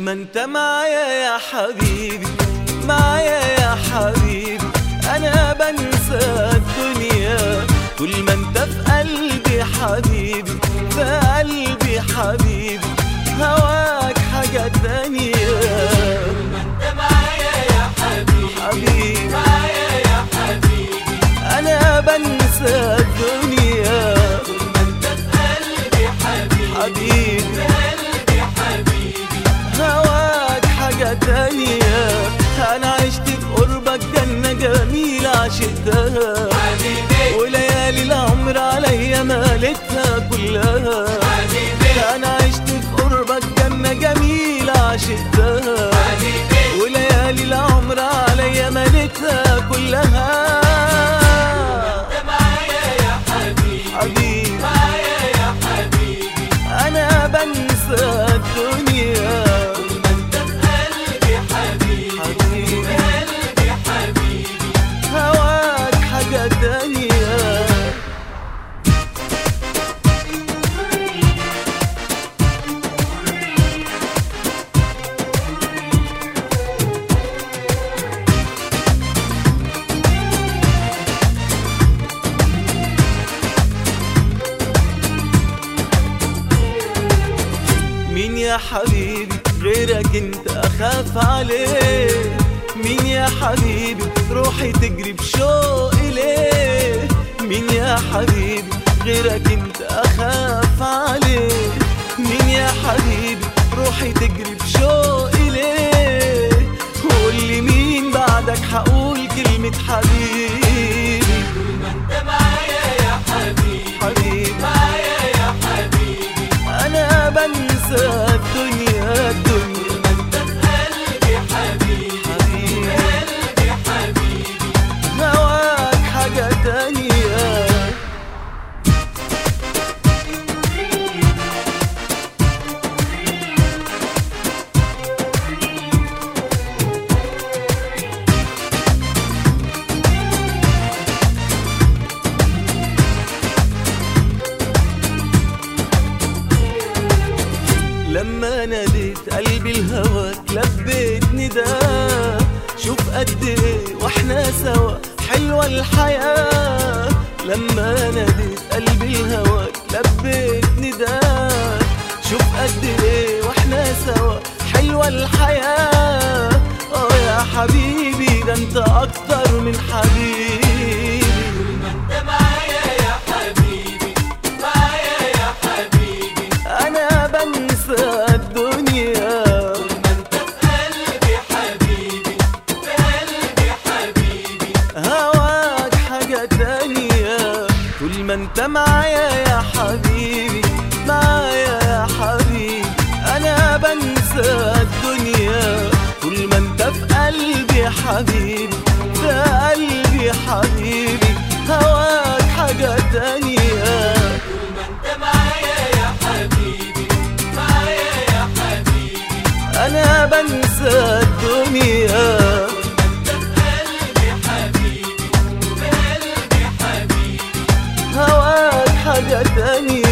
ما انت معايا يا حبيبي، معايا يا حبيبي انا بنسى الدنيا. طول ما انت في قلبي حبيبي، في قلبي حبيبي هواك حاجة تانية. طول ما انت معايا يا حبيبي، معايا يا حبيبي انا بنسى الدنيا. طول ما انت في قلبي حبيبي، في قلبي حبيبي هواك حاجة تانية. انا عشت في قربك جنة جميلة عشقتها حبيبي، وليالي العمر عليا مالتها كلها حبيبي، انا عشت في قربك جنة جميلة عشقتها حبيبي وليالي العمر عليا مالتها كلها. انت معايا يا حبيبي، حبيبي معايا يا حبيبي انا بنسى الدنيا. طول ما انت في قلبي حبيبي، حبيبي في قلبي حبيبي هواك حاجة تانية. مين يا حبيبي غيرك انت اخاف عليه؟ مين يا حبيبي روحي تجري بشوقي ليه؟ مين يا حبيبي غيرك انت اخاف عليه؟ مين يا حبيبي روحي تجري بشوقي ليه؟ قولي مين بعدك حقول كلمة حبيبي. طول ما انت معايا يا حبيبي، حبيبي معايا يا حبيبي انا بنسى الدنيا. طول ما انت في قلبي حبيبي، في قلبي حبيبي هواك حاجة تانية. لما ناديت قلبي الهواك لبيت نداء. شوف قد ايه واحنا سوا حلوة الحياة. لما ناديت قلبي الهواك لبيت نداء. شوف قد ايه واحنا سوا حلوة الحياة. يا حبيبي ده انت اكتر من حبيبي. طول ما انت معايا يا حبيبي، معايا يا حبيبي انا بنسى الدنيا. طول ما انت في قلبي حبيبي، في قلبي حبيبي هواك حاجة تانية. طول ما انت معايا يا حبيبي، معايا يا حبيبي انا بنسى الدنيا. طول ما انت في قلبي حبيبي، في قلبي حبيبي هواك حاجة تانية. طول ما انت معايا يا حبيبي، معايا يا حبيبي انا بنسى الدنيا. طول ما انت في قلبي حبيبي، في قلبي حبيبي هواك حاجة تانية.